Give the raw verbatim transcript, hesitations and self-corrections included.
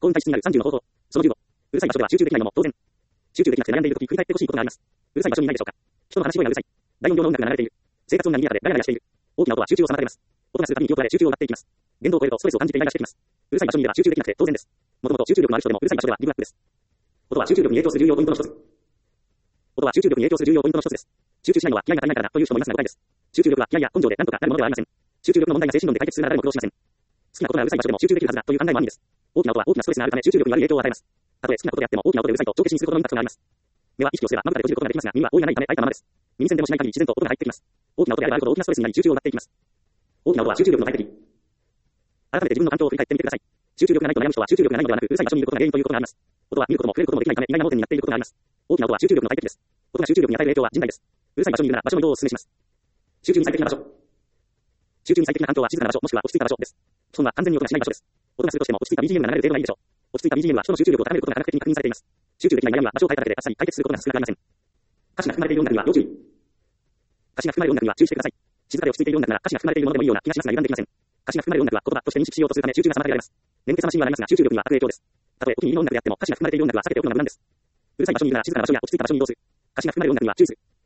に体質になるさんじゅうの方法。そのじゅうご。うるさい場所では集中できないのも当然。集中できなくて悩んでいるとき振り返ってほしいことがあります。うるさい場所にいないでしょうか。人の話し声がうるさい。大音量の音楽が流れている。生活音が賑やかでガヤガヤしている。大きな音は集中を妨げます。音がするたびに気を取られ集中を奪っていきます。限度を超えるとストレスを感じてイライラしてきます。うるさい場所にいれば集中できなくて当然です。もともと集中力のある人でもうるさい場所ではギブアップです。音は集中力に影響する重要ポイントの一つ。音は集中力に影響する重要ポイントの一つです。集中しないのは気合が足りないからだという人もいますが誤解です。集中力は気合や根性で何とかなるものではありません。集中力の問題が精神論で解決するなら誰も苦労しません。好きなことがうるさい場所でも集中できるはずだという考えもあるんです。大きな音は大きなストレスがあるため集中力に悪い影響を与えます。たとえ好きなことであっても大きな音でうるさいと帳消しにすることのインパクトがあります。目は意識をすればまぶたで閉じることができますが耳は大いがないため開いたままです。耳栓でもしない限り自然と音が入ってきます。大きな音であればあるほど大きなストレスになり集中を奪っていきます。大きな音は集中力の大敵。改めて自分の環境を振り返ってみてください。集中力がないと悩む人は集中力がないのではなくうるさい場所にいることが原因ということがあります。音は見ることも触れることもできないため意外な盲点になっていることがあります。大きな音は集中力の大敵です。音が集中力に与える影響は甚大です。うるさい場所にいるなら場所の移動をお勧めします。集中に最適な場所。集中に最適な環境は静かな場所もしくは落ち着いた場所です。基本は完全に音がしない場所です。音がするとしても落ち着いた ビージーエム が流れる程度がいいでしょう。落ち着いた ビージーエム は人の集中力を高めることが科学的に確認されています。集中できない悩みは場所を変えただけであっさり解決することが少なくありません。歌詞が含まれている音楽には要注意。歌詞が含まれる音楽には注意してください。静かで落ち着いている音楽なら歌詞が含まれているものでもいいような気がしますが油断できません。歌詞が含まれる音楽は言葉として認識しようとするため集中が妨げられます。眠気覚ましにはなりますが集中力には悪影響です。たとえお気に入りの音楽であっても歌詞が含まれている音楽は避けておくのが無難です。うるさい場所にいるなら静かな場所や落ち着いた場所に移動する。歌詞が含まれる音楽には注意する。